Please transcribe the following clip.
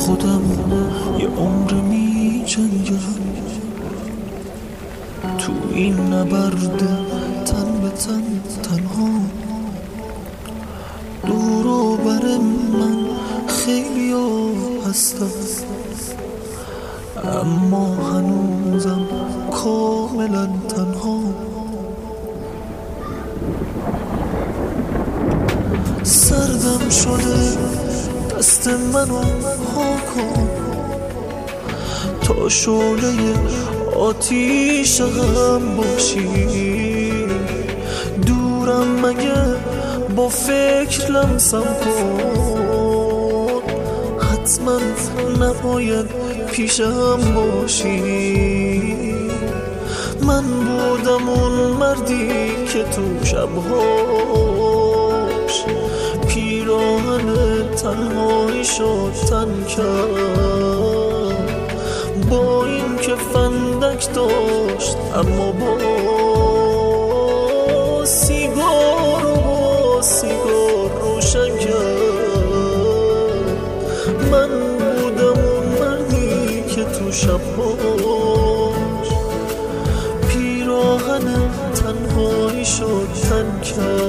خودم یه عمر می جنگم تو این نبرد تن به تن تنها. دور و بر من خیلی ها هستم اما هنوزم کاملا تنها. سردم شده دست منو ها کن تا شعله آتیش هم باشی. دورم مگه با فکر لمسم کن حتما نباید پیشم باشی. من بودم اون مردی که تو شبهاش پیراهن تنهایی شد تن کرد. با این که فندک داشت اما با سیگار روشن کرد. من بودم اون مردی که تو شبهاش پیراهن تنهایی شد تن کرد.